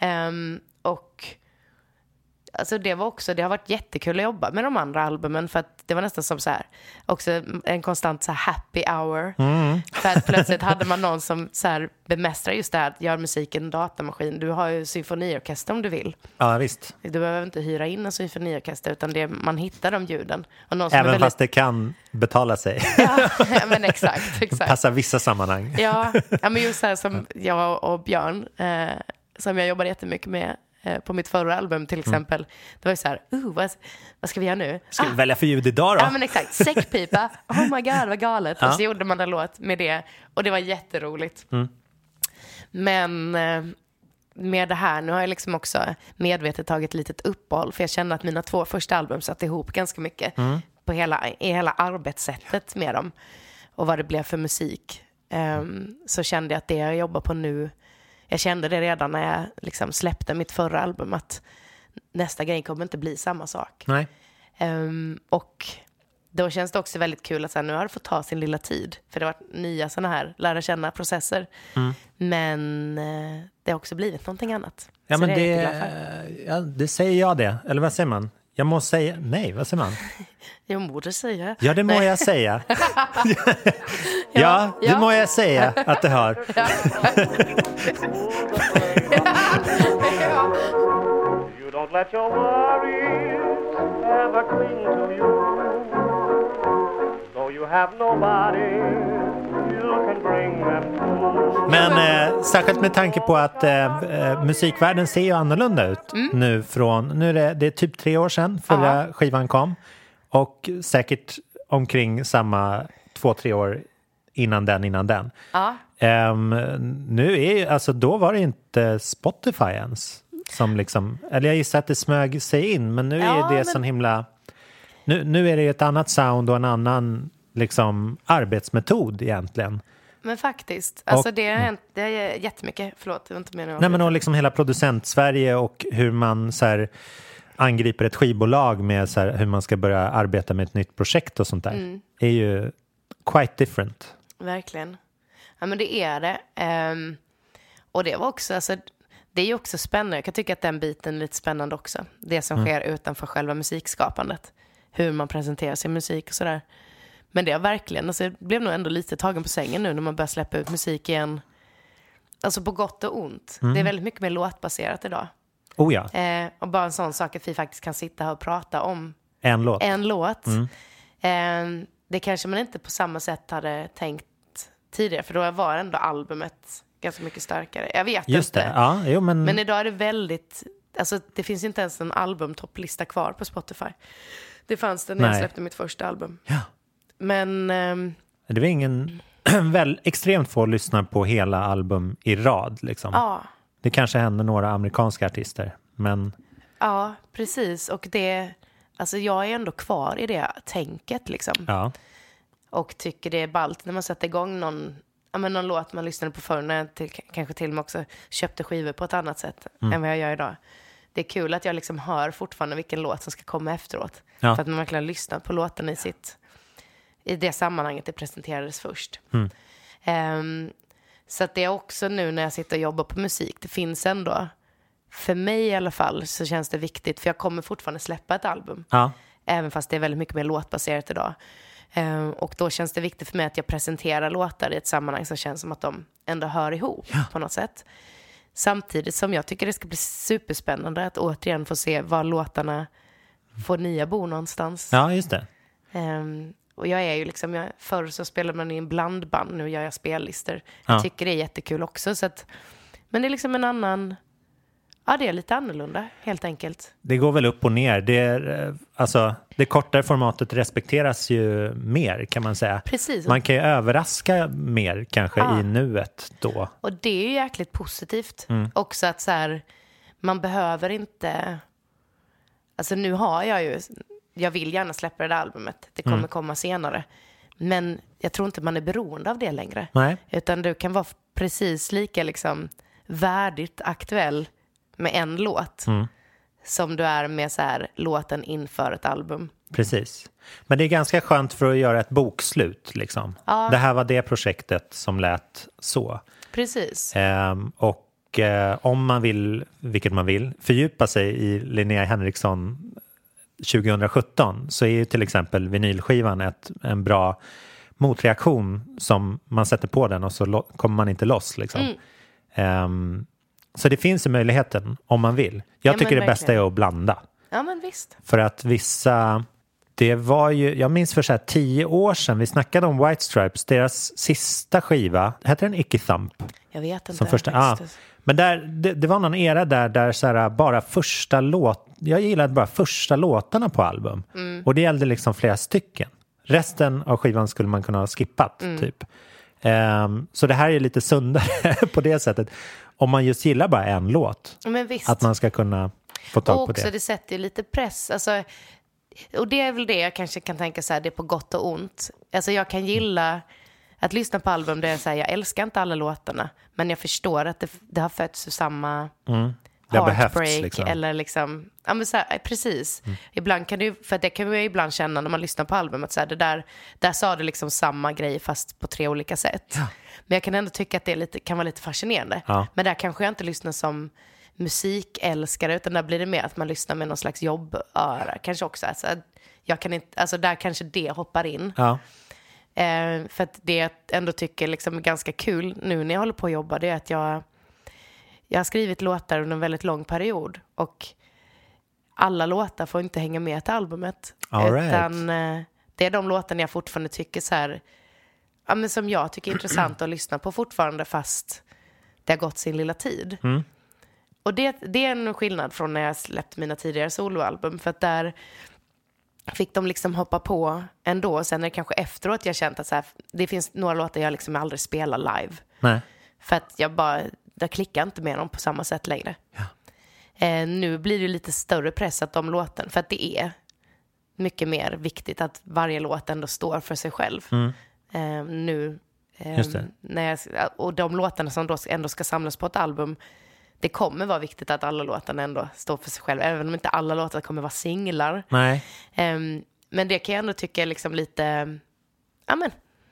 Och alltså det har varit jättekul att jobba med de andra albumen, för att det var nästan som så här, också en konstant så här happy hour. För att plötsligt hade man någon som så här bemästrar just det här, att göra musiken datamaskin. Du har ju symfoniorkester om du vill. Ja, visst. Du behöver inte hyra in en symfoniorkester, utan man hittar de ljuden. Och någon som även fast det kan betala sig. Ja, men exakt. Passar vissa sammanhang. Ja, men just så här som jag och Björn, som jag jobbar jättemycket med, på mitt förra album till exempel. Det var ju så här, vad ska vi göra nu? Ska vi välja för ljud idag då? Ja men exakt, säckpipa. Oh my god, vad galet. Och så gjorde man en låt med det. Och det var jätteroligt. Men med det här, nu har jag liksom också medvetet tagit ett litet uppehåll. För jag kände att mina 2 första album satt ihop ganska mycket på i hela arbetssättet med dem. Och vad det blev för musik. Så kände jag att det jag jobbar på nu, jag kände det redan när jag liksom släppte mitt förra album, att nästa grej kommer inte bli samma sak. Nej. Och då känns det också väldigt kul att så här, nu har det fått ta sin lilla tid. För det har varit nya sådana här lära känna processer. Men det har också blivit någonting annat. Ja, så men det säger jag det. Eller vad säger man? Jag måste säga, nej, vad säger man? Jag borde säga. Ja, det må jag säga. Ja, det må jag säga att det har. You don't let your worries ever cling to you. Though you have nobody, you can bring them to. Men särskilt med tanke på att musikvärlden ser ju annorlunda ut nu är det typ 3 år sedan förra skivan kom. Och säkert omkring samma 2-3 år innan den. Ja. Nu är alltså då var det inte Spotify ens som liksom, eller jag gissar att det smög sig in, men nu är det sån himla nu är det ett annat sound och en annan liksom arbetsmetod egentligen. Men faktiskt, alltså det är jättemycket, förlåt, det var inte meningen. Nej, men och liksom hela producent-Sverige och hur man så här angriper ett skivbolag med så här, hur man ska börja arbeta med ett nytt projekt och sånt där är ju quite different. Verkligen. Ja, men det är det. Och det var också, alltså, det är ju också spännande. Jag kan tycka att den biten är lite spännande också. Det som sker utanför själva musikskapandet. Hur man presenterar sin musik och sådär. Men det är verkligen, alltså jag blev nog ändå lite tagen på sängen nu när man börjar släppa ut musik igen. Alltså på gott och ont. Det är väldigt mycket mer låtbaserat idag. Oh ja. Och bara en sån sak att vi faktiskt kan sitta här och prata om en låt. Det kanske man inte på samma sätt hade tänkt tidigare. För då var ändå albumet ganska mycket starkare. Jag vet just inte. Det. Ja, jo, men idag är det väldigt, alltså det finns inte ens en albumtopplista kvar på Spotify. Det fanns det när jag släppte mitt första album. Ja. Men det var ingen väl extremt få lyssnar på hela album i rad liksom. Ja. Det kanske händer några amerikanska artister, men ja, precis, och det, alltså jag är ändå kvar i det tänket liksom. Ja. Och tycker det är ballt när man sätter igång någon låt man lyssnade på förr, när jag kanske till och med också köpte skivor på ett annat sätt än vad jag gör idag. Det är kul att jag liksom hör fortfarande vilken låt som ska komma efteråt. Ja. För att man verkligen lyssnar på låten i det sammanhanget det presenterades först. Så att det är också nu när jag sitter och jobbar på musik, det finns ändå, för mig i alla fall, så känns det viktigt, för jag kommer fortfarande släppa ett album. Ja. Även fast det är väldigt mycket mer låtbaserat idag. Och då känns det viktigt för mig att jag presenterar låtar i ett sammanhang som känns som att de ändå hör ihop på något sätt. Samtidigt som jag tycker det ska bli superspännande att återigen få se var låtarna får nya bo någonstans. Ja, just det. Och jag är ju liksom, förr så spelade man i en blandband, nu gör jag spellistor. Jag tycker det är jättekul också. Så att, men det är liksom en annan, det är lite annorlunda helt enkelt. Det går väl upp och ner. Det kortare formatet respekteras ju mer, kan man säga. Precis. Man kan ju överraska mer kanske i nuet då. Och det är ju jäkligt positivt. Också att så här, man behöver inte, alltså nu har jag vill gärna släppa det där albumet. Det kommer komma senare. Men jag tror inte man är beroende av det längre. Nej. Utan du kan vara precis lika liksom värdigt aktuell med en låt som du är med så här låten inför ett album. Precis. Men det är ganska skönt för att göra ett bokslut liksom. Det här var det projektet som lät så. Precis. Och om man vill, vilket man vill, fördjupa sig i Linnea Henriksson 2017, så är ju till exempel vinylskivan en bra motreaktion som man sätter på den och så kommer man inte loss liksom. Så det finns ju möjligheten om man vill. Jag tycker det bästa är att blanda. Ja, men visst. För att vissa, det var ju, jag minns för så här 10 år sedan vi snackade om White Stripes, deras sista skiva, heter den Icky Thump? Jag vet inte. Som första, Men det var någon era där så här, bara första jag gillade bara första låtarna på album. Och det gällde liksom flera stycken. Resten av skivan skulle man kunna ha skippat typ. Så det här är lite sundare på det sättet. Om man just gillar bara en låt. Men visst. Att man ska kunna få tag på det. Och också det sätter ju lite press. Alltså, och det är väl det jag kanske kan tänka så här, det är på gott och ont. Alltså jag kan gilla att lyssna på album där jag säger jag älskar inte alla låtarna. Men jag förstår att det har fötts ur samma heartbreak liksom. Eller liksom, ja men så här, precis. Ibland kan det, för det kan man ju ibland känna när man lyssnar på album att så här, det där sa det liksom samma grej fast på 3 olika sätt. Ja. Men jag kan ändå tycka att det kan vara lite fascinerande. Ja. Men där kanske jag inte lyssnar som musikälskare, utan där blir det mer att man lyssnar med någon slags jobböra kanske också. Alltså, jag kan inte, alltså där kanske det hoppar in. Ja. För att det jag ändå tycker liksom är ganska kul nu när jag håller på att jobba, det är att jag har skrivit låtar under en väldigt lång period och alla låtar får inte hänga med till albumet. Utan det är de låtarna jag fortfarande tycker så här, ja, men som jag tycker är intressant att lyssna på fortfarande fast det har gått sin lilla tid. Och det är en skillnad från när jag släppte mina tidigare soloalbum, för att där fick de liksom hoppa på ändå. Sen är det kanske efteråt jag känt att så här, det finns några låtar jag liksom aldrig spelar live. Nej. För att jag klickar inte med dem på samma sätt längre. Ja. Nu blir det lite större press att de låten, för att det är mycket mer viktigt att varje låt ändå står för sig själv. Nu och de låtarna som då ändå ska samlas på ett album, det kommer vara viktigt att alla låtarna ändå står för sig själv, även om inte alla låtar kommer vara singlar. Nej. Men det kan jag ändå tycka liksom lite, ja men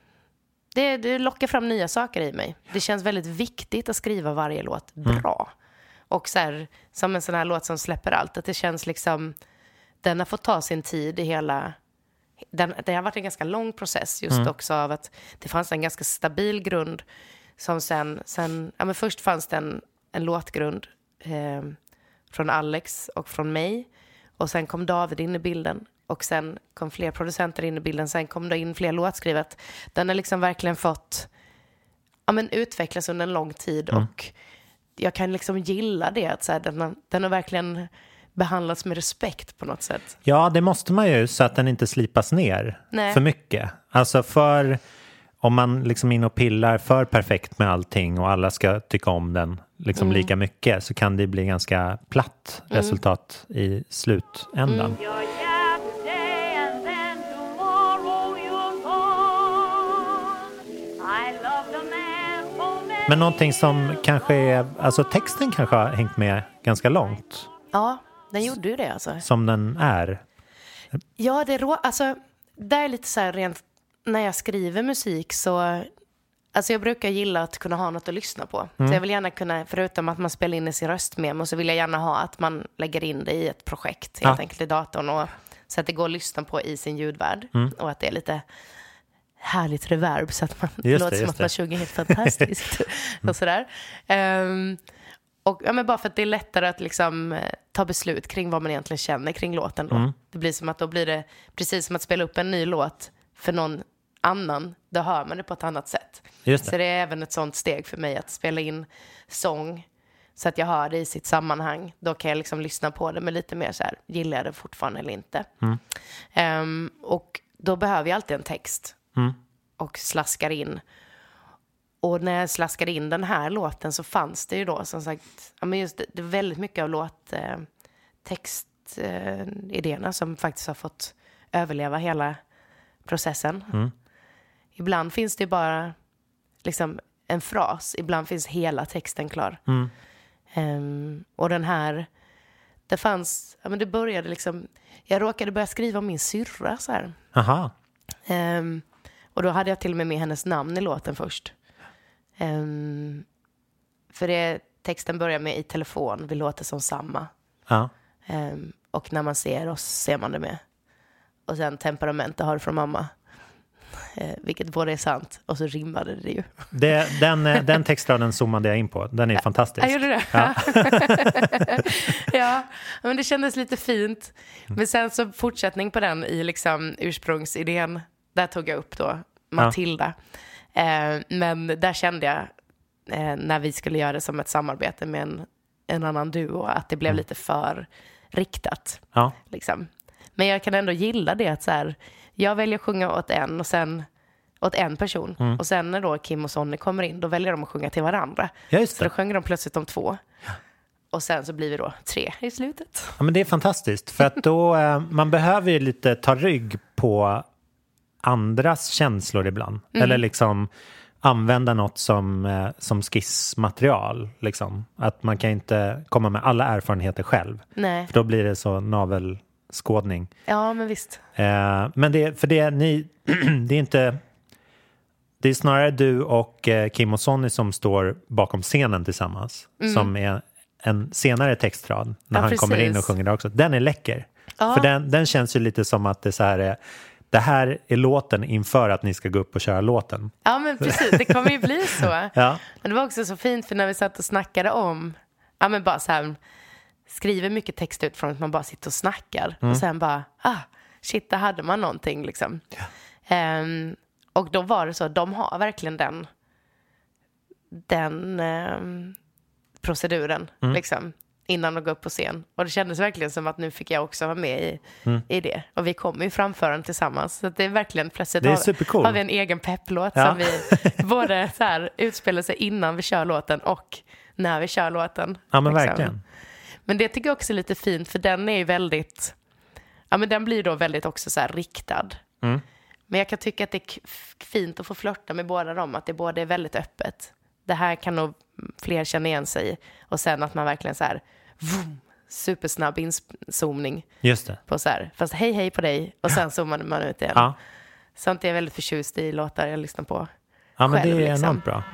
det lockar fram nya saker i mig. Det känns väldigt viktigt att skriva varje låt bra. Och så här, som en sån här låt som släpper allt, att det känns liksom, den har fått ta sin tid i hela, det har varit en ganska lång process just också av att det fanns en ganska stabil grund som sen ja men först fanns det en låtgrund från Alex och från mig, och sen kom David in i bilden, och sen kom fler producenter in i bilden, sen kom det in fler låtskrivet. Den har liksom verkligen fått utvecklas under en lång tid, och jag kan liksom gilla det att så här, den har verkligen behandlats med respekt på något sätt. Ja, det måste man ju, så att den inte slipas ner för mycket. Alltså om man liksom in och pillar för perfekt med allting och alla ska tycka om den liksom lika mycket, så kan det bli ganska platt resultat i slutändan. Men någonting som kanske är, alltså texten kanske har hängt med ganska långt. Ja, den gjorde ju det alltså. Som den är. Ja, alltså det är lite så här rent, när jag skriver musik så, alltså jag brukar gilla att kunna ha något att lyssna på. Så jag vill gärna kunna, förutom att man spelar in i sin röstmemo, så vill jag gärna ha att man lägger in det i ett projekt helt enkelt i datorn, och så att det går att lyssna på i sin ljudvärld, och att det är lite härligt reverb så att man låter som att man sjunger helt fantastiskt och sådär. Och ja, men bara för att det är lättare att liksom ta beslut kring vad man egentligen känner kring låten då. Det blir som att då blir det precis som att spela upp en ny låt för någon annan. Då hör man det på ett annat sätt. Så det är även ett sånt steg för mig att spela in sång så att jag hör det i sitt sammanhang. Då kan jag liksom lyssna på det med lite mer så här, gillar jag det fortfarande eller inte? Och då behöver jag alltid en text. Och slaskar in. Och när jag slaskade in den här låten så fanns det ju då som sagt, ja, men just det är väldigt mycket av textidéerna som faktiskt har fått överleva hela processen. Ibland finns det bara liksom en fras, ibland finns hela texten klar. Och den här, det fanns, ja, men det började liksom, jag råkade börja skriva om min syrra så här. Aha. Och då hade jag till och med hennes namn i låten först. För texten börjar med i telefon, vi låter som samma. Och när man ser oss ser man det med. Och sen temperament, det har du från mamma. Vilket både är sant, och så rimmade det ju. Den textraden zoomade jag in på. Den är fantastisk. Jag gjorde det. Ja. Ja, men det kändes lite fint. Men sen så fortsättning på den i liksom ursprungsidén. Där tog jag upp då Matilda. Men där kände jag när vi skulle göra det som ett samarbete med en annan duo, att det blev lite för riktat. Ja. Liksom. Men jag kan ändå gilla det att så här, jag väljer att sjunga åt en och sen åt en person. Och sen när då Kim och Sonny kommer in, då väljer de att sjunga till varandra. Ja, just det. Så då sjunger de plötsligt om 2. Och sen så blir vi då 3 i slutet. Ja, men det är fantastiskt. För att då, man behöver ju lite ta rygg på andras känslor ibland. Eller liksom använda något som skissmaterial. Liksom. Att man kan inte komma med alla erfarenheter själv. Nej. För då blir det så navelskådning. Ja, men visst. Men det är inte... Det är snarare du och Kim och Sonny som står bakom scenen tillsammans. Som är en senare textrad när han kommer in och sjunger där också. Den är läcker. Ja. För den känns ju lite som att det så här är, det här är låten inför att ni ska gå upp och köra låten. Ja, men precis. Det kommer ju bli så. Ja. Men det var också så fint för när vi satt och snackade om, ja men bara så här, skriver mycket text ut från att man bara sitter och snackar. Och sen bara, shit, där hade man någonting liksom. Ja. Och då var det så, de har verkligen den proceduren liksom, innan de går upp på scen. Och det kändes verkligen som att nu fick jag också vara med i det. Och vi kommer ju framföra den tillsammans. Så det är verkligen plötsligt har vi en egen pepplåt som vi både så här utspelar sig innan vi kör låten och när vi kör låten. Ja, men liksom. verkligen. Men det tycker jag också är lite fint, för den är ju väldigt, ja men den blir då väldigt också så här riktad. Men jag kan tycka att det är fint att få flirta med båda dem, att det både är väldigt öppet. Det här kan nog fler känna igen sig i. Och sen att man verkligen så här, supersnabb inzoomning. Just det. På så här, fast hej på dig. Och sen zoomar man ut igen. Ja. Sånt är jag väldigt förtjust i låtar jag lyssnar på. Ja, men själv, det är liksom. enormt bra.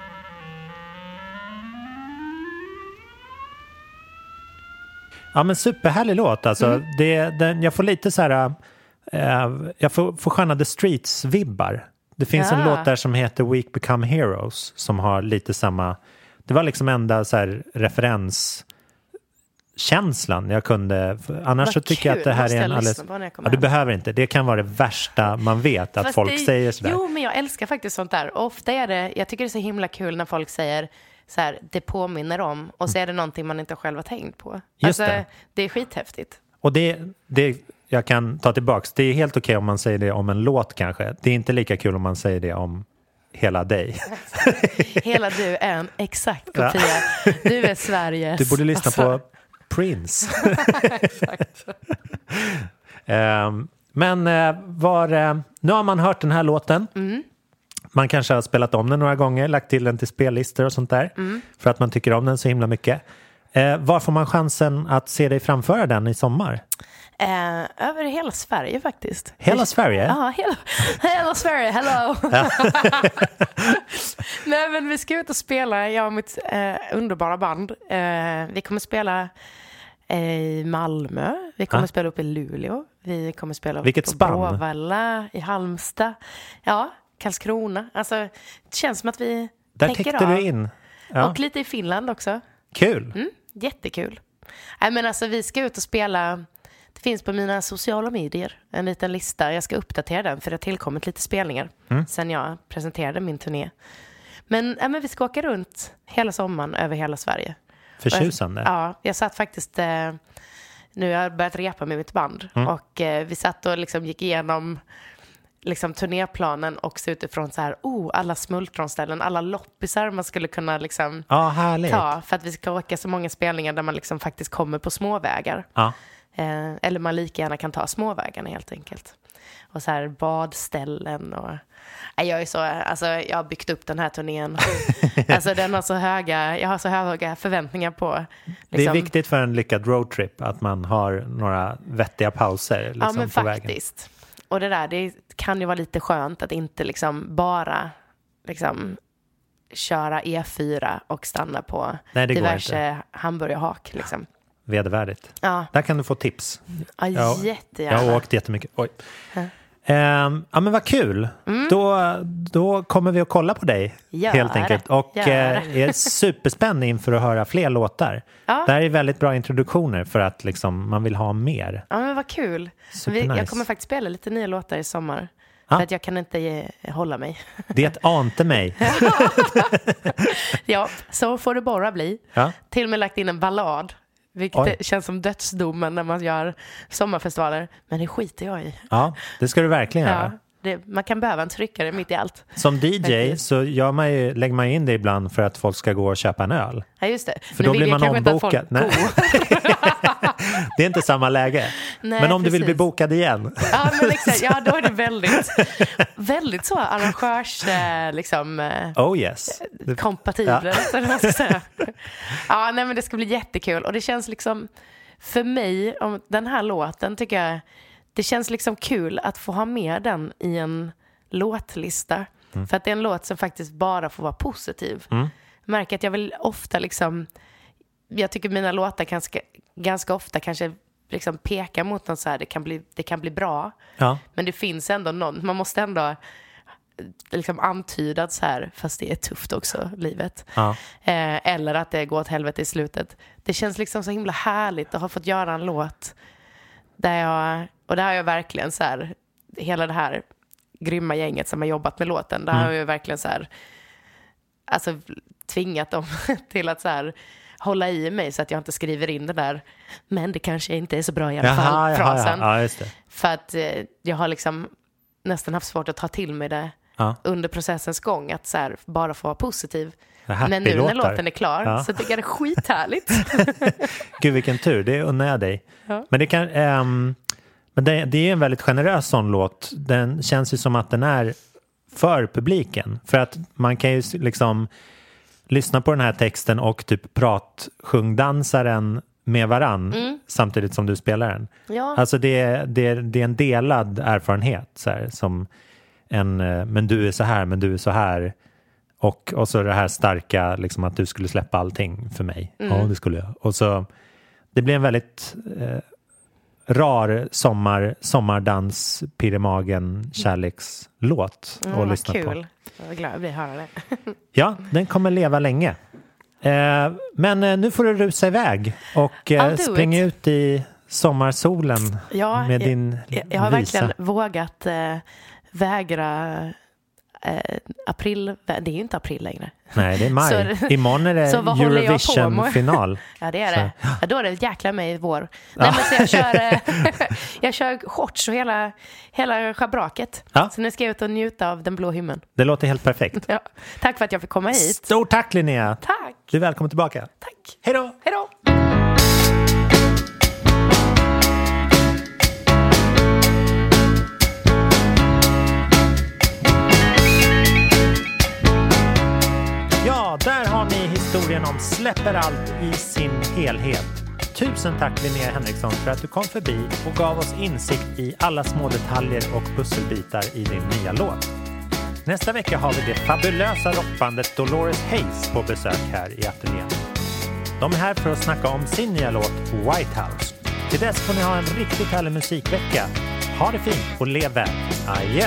Ja, men superhärlig låt. Alltså, jag får lite så här... jag får sköna The Streets-vibbar. Det finns en låt där som heter Weak Become Heroes som har lite samma... Det var liksom enda så här referenskänslan jag kunde... Annars så tycker jag att det här är en alldeles... Ja, du behöver inte. Det kan vara det värsta man vet, att folk säger sådär. Jo, men jag älskar faktiskt sånt där. Och ofta är det... Jag tycker det är så himla kul när folk säger så här, det påminner om, och så är det någonting man inte själv har tänkt på. Just alltså, det är skithäftigt. Och det jag kan ta tillbaks. Det är helt okej om man säger det om en låt kanske. Det är inte lika kul om man säger det om hela dig. Hela du är en exakt kopia. Ja. Du är Sveriges. Du borde lyssna på Prince. Exakt. Men nu har man hört den här låten. Man kanske har spelat om den några gånger, lagt till den till spellistor och sånt där. För att man tycker om den så himla mycket. Var får man chansen att se dig framföra den i sommar? Över hela Sverige faktiskt. Hela Sverige? Ja, hela Sverige, hello! Ja. Nej, men vi ska ut och spela, jag och mitt underbara band. Vi kommer spela i Malmö, vi kommer spela upp i Luleå, vi kommer spela Vilket på spann? Bråvalla, i Halmstad, ja, Karlskrona. Alltså, det känns som att vi där täckte du in. Ja. Och lite i Finland också. Kul. Jättekul. Nej, men alltså, vi ska ut och spela. Det finns på mina sociala medier en liten lista. Jag ska uppdatera den, för det har tillkommit lite spelningar sen jag presenterade min turné. Men vi ska åka runt hela sommaren över hela Sverige. Förtjusande. Ja, jag satt faktiskt... nu har jag börjat repa med mitt band. Och vi satt och liksom gick igenom liksom turnéplanen också utifrån så här, alla smultronställen, alla loppisar man skulle kunna liksom ta, för att vi ska åka så många spelningar där man liksom faktiskt kommer på småvägar. Ja. Eller man lika gärna kan ta småvägarna helt enkelt. Och så här badställen och... Jag är så, alltså jag har byggt upp den här turnén. Alltså jag har så höga förväntningar på. Liksom. Det är viktigt för en lyckad roadtrip att man har några vettiga pauser liksom, ja, men på faktiskt. Vägen. Och det kan ju vara lite skönt att inte liksom bara liksom köra E4 och stanna på diverse hamburgerhak liksom. Vedervärdigt. Ja. Där kan du få tips. Ja, jättegärna. Jag har åkt jättemycket. Oj. Ja, men vad kul. Då kommer vi att kolla på dig helt enkelt. Och är superspänd inför att höra fler låtar. Ja. Det här är väldigt bra introduktioner för att liksom, man vill ha mer. Ja, men vad kul. Jag kommer faktiskt spela lite nya låtar i sommar. För att jag kan inte hålla mig. Det ante mig. Ja, så får det bara bli. Ja. Till och med lagt in en ballad. Vilket känns som dödsdomen när man gör sommarfestivaler. Men det skiter jag i. Ja, det ska du verkligen göra. Man kan behöva en tryckare mitt i allt. Som DJ så lägger man in det ibland för att folk ska gå och köpa en öl. Ja, just det. För då blir man ombokad. Nej. Det är inte samma läge. Nej, men om precis. du vill bli bokad igen. Ja, men exakt. Ja, då är det väldigt så arrangörs oh yes. kompatibelt. Ja. Ja, nej, men det ska bli jättekul. Och det känns liksom för mig, om den här låten tycker jag, det känns liksom kul att få ha med den i en låtlista. För att det är en låt som faktiskt bara får vara positiv. Jag märker att jag vill ofta jag tycker mina låtar ganska ofta kanske liksom peka mot något så här, det kan bli bra. Ja. Men det finns ändå man måste ändå liksom antyda så här, fast det är tufft också, livet. Ja. Eller att det går åt helvete i slutet. Det känns liksom så himla härligt att ha fått göra en låt och där har jag verkligen så här, hela det här grymma gänget som har jobbat med låten, där har jag verkligen så här, alltså tvingat dem till att så här hålla i mig så att jag inte skriver in det där, men det kanske inte är så bra i alla fall, frasen. Ja, just det. För att jag har liksom nästan haft svårt att ta till mig det under processens gång, att så här, bara få vara positiv. Men nu när låten är klar så tycker jag det är skithärligt. Gud, vilken tur, det unnar jag dig. Ja. Men det kan... Men det är en väldigt generös sån låt. Den känns ju som att den är för publiken. För att man kan ju liksom lyssna på den här texten och typ sjungdansaren med varann samtidigt som du spelar den. Ja. Alltså det är en delad erfarenhet så här, som men du är så här, men du är så här. Och så det här starka liksom, att du skulle släppa allting för mig. Ja, det skulle jag. Och så det blir en väldigt rar sommardans, pirr i magen, kärlekslåt att lyssna kul. På. Jag är glad att vi hör det. Ja, den kommer leva länge. Men nu får du rusa iväg och springa ut i sommarsolen med din jag har visa. verkligen vågat vägra april. Det är ju inte april längre. Nej, det är maj. Imorgon är det Eurovision-final. Ja, det är det. Ja, då är det jäkla mig i vår. Nej, men så jag kör shorts och hela schabraket. Ja. Så nu ska jag ut och njuta av den blå himlen. Det låter helt perfekt. Ja. Tack för att jag fick komma hit. Stort tack, Linnea. Tack. Du är välkommen tillbaka. Tack. Hej då. Hej då. Där har ni historien om Släpper allt i sin helhet. Tusen tack Linnea Henriksson för att du kom förbi och gav oss insikt i alla små detaljer och pusselbitar i din nya låt. Nästa vecka har vi det fabulösa rockbandet Dolores Hayes på besök här i ateljén. De är här för att snacka om sin nya låt White House. Till dess får ni ha en riktigt härlig musikvecka. Ha det fint och lev väl. Adjö!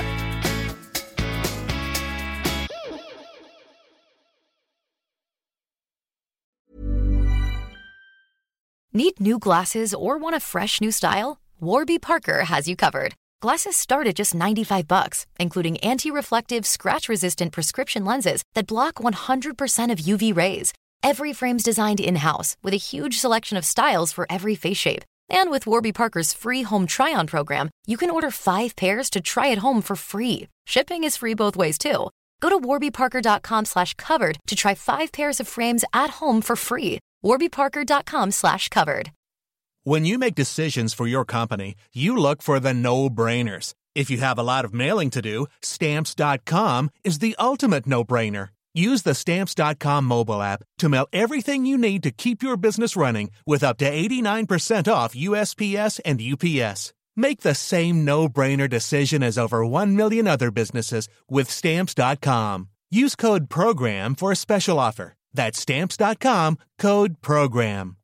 Need new glasses or want a fresh new style? Warby Parker has you covered. Glasses start at just $95, including anti-reflective, scratch-resistant prescription lenses that block 100% of UV rays. Every frame's designed in-house with a huge selection of styles for every face shape. And with Warby Parker's free home try-on program, you can order 5 pairs to try at home for free. Shipping is free both ways, too. Go to warbyparker.com/covered to try 5 pairs of frames at home for free. warbyparker.com/covered. When you make decisions for your company, you look for the no-brainers. If you have a lot of mailing to do, Stamps.com is the ultimate no-brainer. Use the Stamps.com mobile app to mail everything you need to keep your business running with up to 89% off USPS and UPS. Make the same no-brainer decision as over 1 million other businesses with Stamps.com. Use code PROGRAM for a special offer. That's Stamps.com, code PROGRAM.